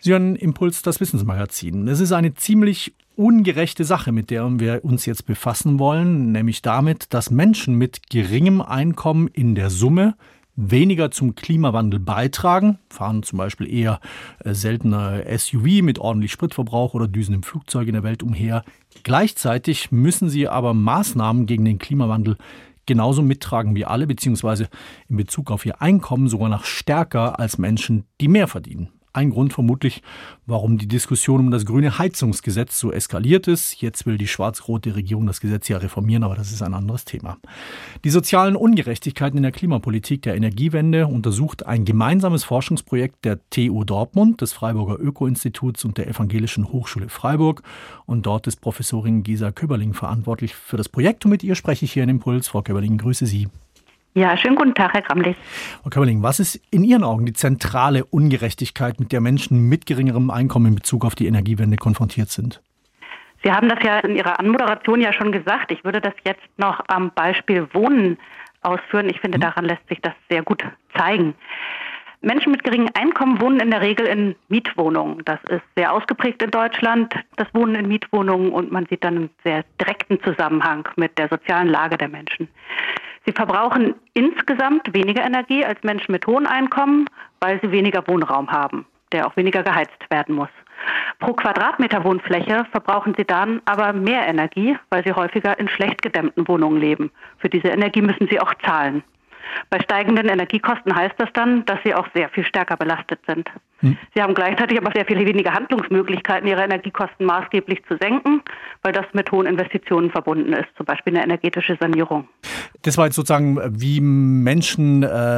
Sie hören Impuls, das Wissensmagazin. Es ist eine ziemlich ungerechte Sache, mit der wir uns jetzt befassen wollen, nämlich damit, dass Menschen mit geringem Einkommen in der Summe weniger zum Klimawandel beitragen, fahren zum Beispiel eher seltener SUV mit ordentlich Spritverbrauch oder düsen im Flugzeug in der Welt umher. Gleichzeitig müssen sie aber Maßnahmen gegen den Klimawandel genauso mittragen wie alle, beziehungsweise in Bezug auf ihr Einkommen sogar noch stärker als Menschen, die mehr verdienen. Ein Grund vermutlich, warum die Diskussion um das grüne Heizungsgesetz so eskaliert ist. Jetzt will die schwarz-rote Regierung das Gesetz ja reformieren, aber das ist ein anderes Thema. Die sozialen Ungerechtigkeiten in der Klimapolitik der Energiewende untersucht ein gemeinsames Forschungsprojekt der TU Dortmund, des Freiburger Öko-Instituts und der Evangelischen Hochschule Freiburg. Und dort ist Professorin Gesa Köberling verantwortlich für das Projekt. Und mit ihr spreche ich hier in Impuls. Frau Köberling, grüße Sie. Ja, schönen guten Tag, Herr Gramlich. Frau Köberling, was ist in Ihren Augen die zentrale Ungerechtigkeit, mit der Menschen mit geringerem Einkommen in Bezug auf die Energiewende konfrontiert sind? Sie haben das ja in Ihrer Anmoderation ja schon gesagt. Ich würde das jetzt noch am Beispiel Wohnen ausführen. Ich finde, daran lässt sich das sehr gut zeigen. Menschen mit geringem Einkommen wohnen in der Regel in Mietwohnungen. Das ist sehr ausgeprägt in Deutschland, das Wohnen in Mietwohnungen. Und man sieht dann einen sehr direkten Zusammenhang mit der sozialen Lage der Menschen. Sie verbrauchen insgesamt weniger Energie als Menschen mit hohen Einkommen, weil sie weniger Wohnraum haben, der auch weniger geheizt werden muss. Pro Quadratmeter Wohnfläche verbrauchen sie dann aber mehr Energie, weil sie häufiger in schlecht gedämmten Wohnungen leben. Für diese Energie müssen sie auch zahlen. Bei steigenden Energiekosten heißt das dann, dass sie auch sehr viel stärker belastet sind. Sie haben gleichzeitig aber sehr viel weniger Handlungsmöglichkeiten, ihre Energiekosten maßgeblich zu senken, weil das mit hohen Investitionen verbunden ist, zum Beispiel eine energetische Sanierung. Das war jetzt sozusagen, wie Menschen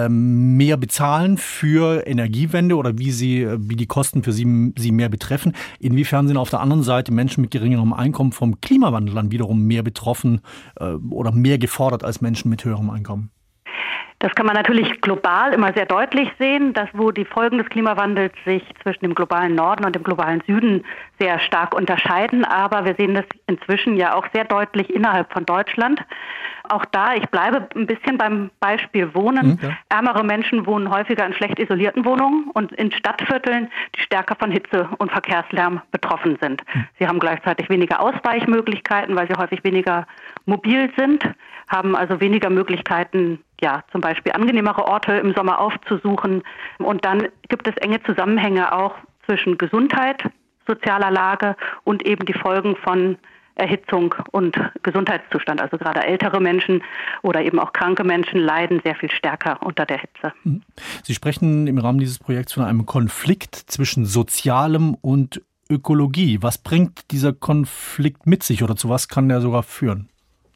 mehr bezahlen für Energiewende oder wie die Kosten für sie mehr betreffen. Inwiefern sind auf der anderen Seite Menschen mit geringerem Einkommen vom Klimawandel dann wiederum mehr betroffen oder mehr gefordert als Menschen mit höherem Einkommen? Das kann man natürlich global immer sehr deutlich sehen, dass wo die Folgen des Klimawandels sich zwischen dem globalen Norden und dem globalen Süden sehr stark unterscheiden. Aber wir sehen das inzwischen ja auch sehr deutlich innerhalb von Deutschland. Auch da, ich bleibe ein bisschen beim Beispiel Wohnen. Ja. Ärmere Menschen wohnen häufiger in schlecht isolierten Wohnungen und in Stadtvierteln, die stärker von Hitze und Verkehrslärm betroffen sind. Sie haben gleichzeitig weniger Ausweichmöglichkeiten, weil sie häufig weniger mobil sind, haben also weniger Möglichkeiten, ja, zum Beispiel angenehmere Orte im Sommer aufzusuchen. Und dann gibt es enge Zusammenhänge auch zwischen Gesundheit, sozialer Lage und eben die Folgen von Erhitzung und Gesundheitszustand. Also gerade ältere Menschen oder eben auch kranke Menschen leiden sehr viel stärker unter der Hitze. Sie sprechen im Rahmen dieses Projekts von einem Konflikt zwischen Sozialem und Ökologie. Was bringt dieser Konflikt mit sich oder zu was kann der sogar führen?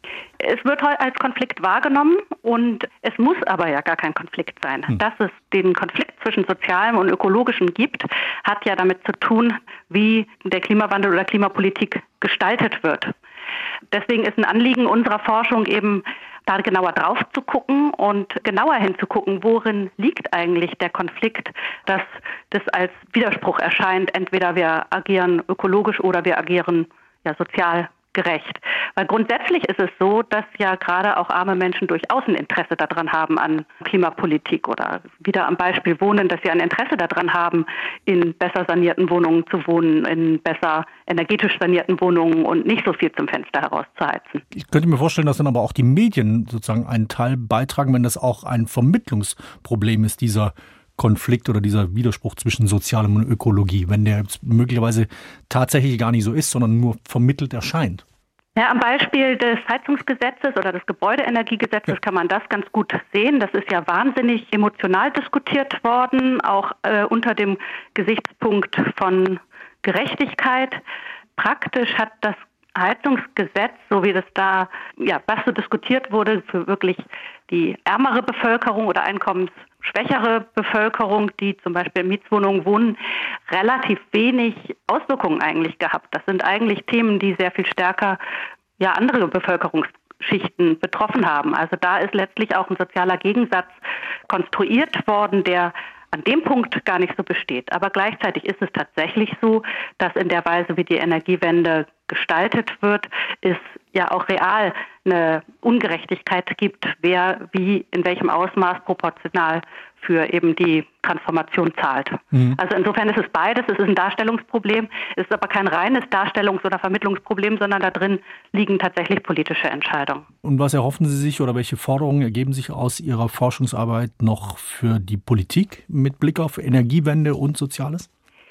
Es wird als Konflikt wahrgenommen und es muss aber ja gar kein Konflikt sein. Dass es den Konflikt zwischen Sozialem und Ökologischem gibt, hat ja damit zu tun, wie der Klimawandel oder Klimapolitik gestaltet wird. Deswegen ist ein Anliegen unserer Forschung eben, da genauer drauf zu gucken und genauer hinzugucken, worin liegt eigentlich der Konflikt, dass das als Widerspruch erscheint. Entweder wir agieren ökologisch oder wir agieren sozial gerecht. Weil grundsätzlich ist es so, dass ja gerade auch arme Menschen durchaus ein Interesse daran haben an Klimapolitik oder wieder am Beispiel Wohnen, dass sie ein Interesse daran haben, in besser sanierten Wohnungen zu wohnen, in besser energetisch sanierten Wohnungen und nicht so viel zum Fenster herauszuheizen. Ich könnte mir vorstellen, dass dann aber auch die Medien sozusagen einen Teil beitragen, wenn das auch ein Vermittlungsproblem ist, dieser Konflikt oder dieser Widerspruch zwischen Sozialem und Ökologie, wenn der jetzt möglicherweise tatsächlich gar nicht so ist, sondern nur vermittelt erscheint? Ja, am Beispiel des Heizungsgesetzes oder des Gebäudeenergiegesetzes kann man das ganz gut sehen. Das ist ja wahnsinnig emotional diskutiert worden, auch unter dem Gesichtspunkt von Gerechtigkeit. Praktisch hat das Heizungsgesetz, so wie das da, was so diskutiert wurde, für wirklich die ärmere Bevölkerung oder einkommensschwächere Bevölkerung, die zum Beispiel in Mietswohnungen wohnen, relativ wenig Auswirkungen eigentlich gehabt. Das sind eigentlich Themen, die sehr viel stärker andere Bevölkerungsschichten betroffen haben. Also da ist letztlich auch ein sozialer Gegensatz konstruiert worden, der an dem Punkt gar nicht so besteht. Aber gleichzeitig ist es tatsächlich so, dass in der Weise, wie die Energiewende gestaltet wird, es ja auch real eine Ungerechtigkeit gibt, wer wie in welchem Ausmaß proportional für eben die Transformation zahlt. Also insofern ist es beides. Es ist ein Darstellungsproblem, es ist aber kein reines Darstellungs- oder Vermittlungsproblem, sondern da drin liegen tatsächlich politische Entscheidungen. Und was erhoffen Sie sich oder welche Forderungen ergeben sich aus Ihrer Forschungsarbeit noch für die Politik mit Blick auf Energiewende und Soziales?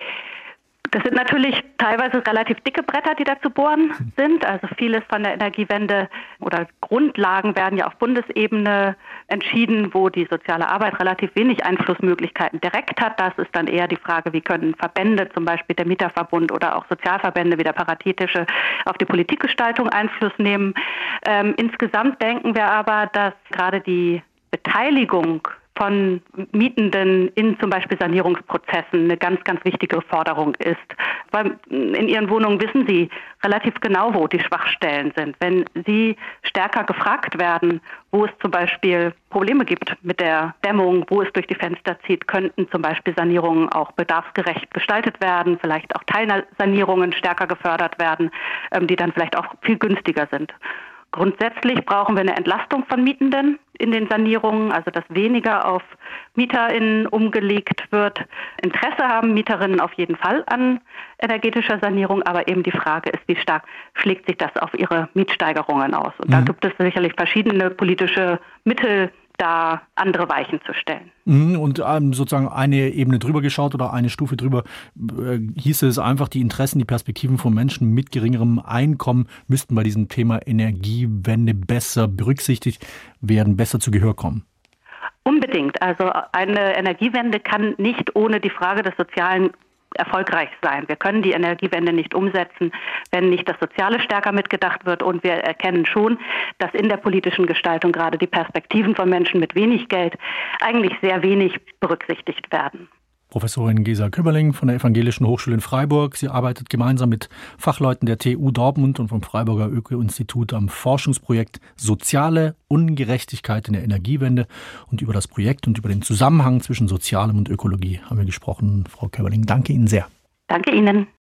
Das sind natürlich teilweise relativ dicke Bretter, die da zu bohren sind. Also vieles von der Energiewende oder Grundlagen werden ja auf Bundesebene entschieden, wo die soziale Arbeit relativ wenig Einflussmöglichkeiten direkt hat. Das ist dann eher die Frage, wie können Verbände, zum Beispiel der Mieterverbund oder auch Sozialverbände wie der Paritätische, auf die Politikgestaltung Einfluss nehmen. Insgesamt denken wir aber, dass gerade die Beteiligung von Mietenden in zum Beispiel Sanierungsprozessen eine ganz, ganz wichtige Forderung ist. Weil in ihren Wohnungen wissen sie relativ genau, wo die Schwachstellen sind. Wenn sie stärker gefragt werden, wo es zum Beispiel Probleme gibt mit der Dämmung, wo es durch die Fenster zieht, könnten zum Beispiel Sanierungen auch bedarfsgerecht gestaltet werden, vielleicht auch Teilsanierungen stärker gefördert werden, die dann vielleicht auch viel günstiger sind. Grundsätzlich brauchen wir eine Entlastung von Mietenden in den Sanierungen, also dass weniger auf MieterInnen umgelegt wird. Interesse haben Mieterinnen auf jeden Fall an energetischer Sanierung, aber eben die Frage ist, wie stark schlägt sich das auf ihre Mietsteigerungen aus? Und da gibt es sicherlich verschiedene politische Mittel, da andere Weichen zu stellen. Und sozusagen eine Ebene drüber geschaut oder eine Stufe drüber, hieße es einfach, die Interessen, die Perspektiven von Menschen mit geringerem Einkommen müssten bei diesem Thema Energiewende besser berücksichtigt werden, besser zu Gehör kommen. Unbedingt. Also eine Energiewende kann nicht ohne die Frage des Sozialen erfolgreich sein. Wir können die Energiewende nicht umsetzen, wenn nicht das Soziale stärker mitgedacht wird. Und wir erkennen schon, dass in der politischen Gestaltung gerade die Perspektiven von Menschen mit wenig Geld eigentlich sehr wenig berücksichtigt werden. Professorin Gesa Köberling von der Evangelischen Hochschule in Freiburg. Sie arbeitet gemeinsam mit Fachleuten der TU Dortmund und vom Freiburger Öko-Institut am Forschungsprojekt Soziale Ungerechtigkeit in der Energiewende. Und über das Projekt und über den Zusammenhang zwischen Sozialem und Ökologie haben wir gesprochen. Frau Köberling, danke Ihnen sehr. Danke Ihnen.